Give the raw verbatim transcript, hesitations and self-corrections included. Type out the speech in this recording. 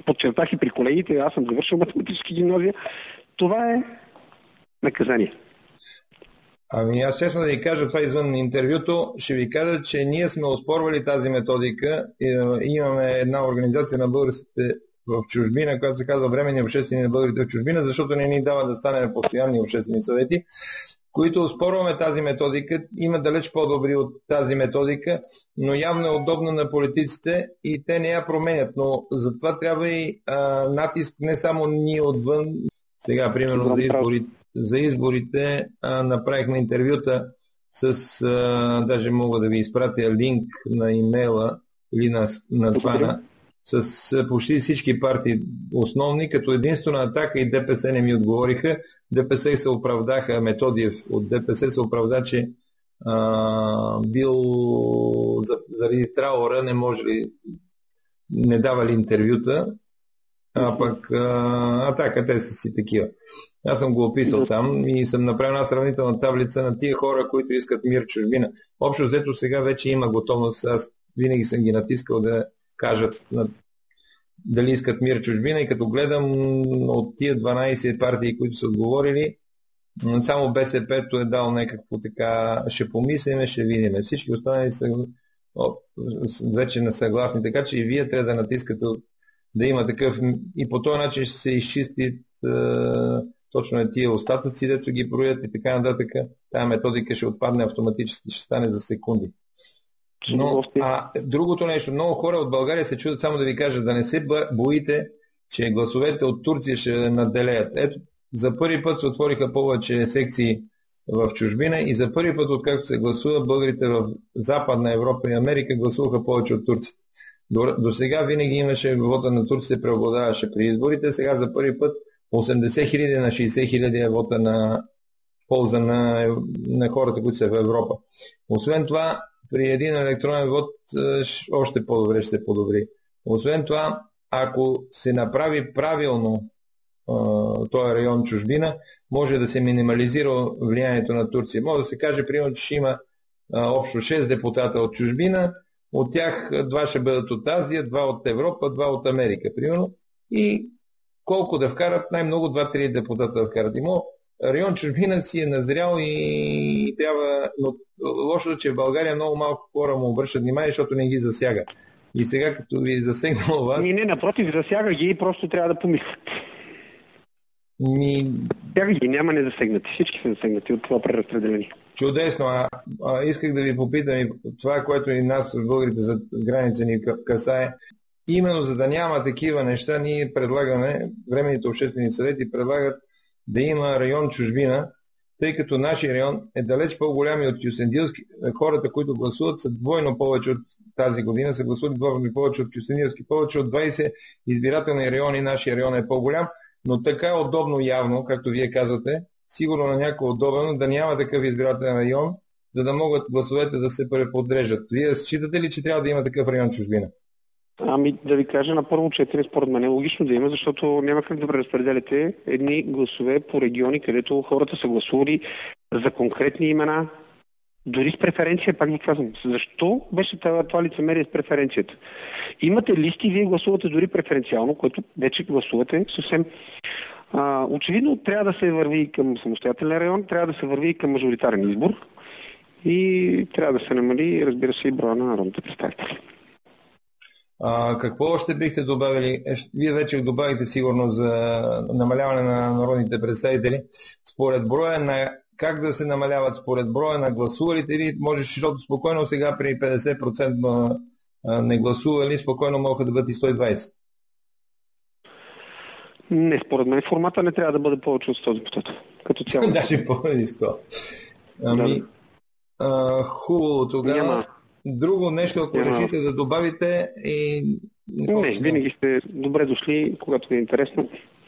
подчертах и при колегите, аз съм завършил математически гимназия, това е наказание. Ами аз честно да ви кажа, това извън интервюто, ще ви кажа, че ние сме оспорвали тази методика. Имаме една организация на българските в чужбина, която се казва Временни обществени на българите в чужбина, защото не ни дава да станем постоянни обществени съвети, които оспорваме тази методика. Има далеч по-добри от тази методика, но явно е удобно на политиците и те не я променят. Но затова трябва и а, натиск не само ние отвън. Сега, примерно, за изборите, за изборите а, направихме интервюта с, а, даже мога да ви изпратя линк на имейла или на, на това, на, с почти всички партии основни, като единствено Атака и ДПС не ми отговориха. ДПС се оправдаха, Методиев от ДПС се оправда, че а, бил за, заради траура не може ли, не давали интервюта, а пък а, Атака, те са си такива. Аз съм го описал там и съм направил една сравнителна таблица на тия хора, които искат мир в чужбина. Общо взето сега вече има готовност, аз винаги съм ги натискал да кажат на, дали искат мир в чужбина и като гледам от тия дванайсет партии, които са отговорили, само БСП-то е дал някакво така, ще помислиме, ще видим. Всички останали са о, вече несъгласни, така че и вие трябва да натискате да има такъв и по този начин ще се изчистят е, точно е тия остатъци, дето ги броят и така нататък. Тая методика ще отпадне автоматически, ще стане за секунди. Но, а другото нещо, много хора от България се чудят, само да ви кажа, да не се боите, че гласовете от Турция ще наделеят. Ето, за първи път се отвориха повече секции в чужбина и за първи път, откакто се гласува, българите в Западна Европа и Америка гласуваха повече от турците. До, до сега винаги имаше вота на турците, преобладаваше при изборите, сега за първи път осемдесет хиляди на шейсет хиляди е вота на полза на, на хората, които са в Европа. Освен това, при един електронен вод още по-добре ще се подобри. Освен това, ако се направи правилно този район чужбина, може да се минимализира влиянието на Турция. Може да се каже, примерно, че ще има общо шест депутата от чужбина, от тях два ще бъдат от Азия, два от Европа, два от Америка, примерно. И колко да вкарат, най-много два-три депутата да вкарат. Има район чужбина си е назрял и трябва, но лошото, че в България много малко хора му обръщат внимание, защото не ги засяга. И сега, като ви засегнал вас... Не, не, напротив, засяга ги и просто трябва да помислят. Ми... Засяга ги, няма не засегнати. Всички са засегнати от това преразпределение. Чудесно. А, а, исках да ви попитам и това, което и нас, българите за граница ни касае. Именно за да няма такива неща, ние предлагаме, временните обществени съвети предлагат да има район чужбина, тъй като нашия район е далеч по-голям и от Кюстендилски. Хората, които гласуват, са двойно повече от тази година, са гласували двойно повече от Кюстендилски. Повече от двайсет избирателни райони, нашия район е по-голям, но така е удобно явно, както вие казвате, сигурно на някой удобно да няма такъв избирателен район, за да могат гласовете да се преподрежат. Вие считате ли, че трябва да има такъв район чужбина? Ами да ви кажа, на първо четене според мен е логично да има, защото няма как да преразпределяте едни гласове по региони, където хората са гласували за конкретни имена, дори с преференция, пак ви казвам. Защо беше това, това лицемерие с преференцията? Имате листи, вие гласувате дори преференциално, което вече гласувате съвсем. А, очевидно трябва да се върви към самостоятелен район, трябва да се върви към мажоритарен избор и трябва да се намали, разбира се, и броя на народните представители. А, какво още бихте добавили? Е, вие вече добавихте сигурно за намаляване на народните представители. Според броя на как да се намаляват според броя на гласувалите или можеш, защото спокойно сега при петдесет процента не гласували, спокойно могат да бъдат и сто и двайсет. Не, според мен формата не трябва да бъде повече от сто депутата. Като цяло. Даже повече от сто. Ами, да. а, хубаво тогава. Няма. Друго нещо, ако Няма. решите да добавите и... Не, винаги сте добре дошли, когато ви е интересно.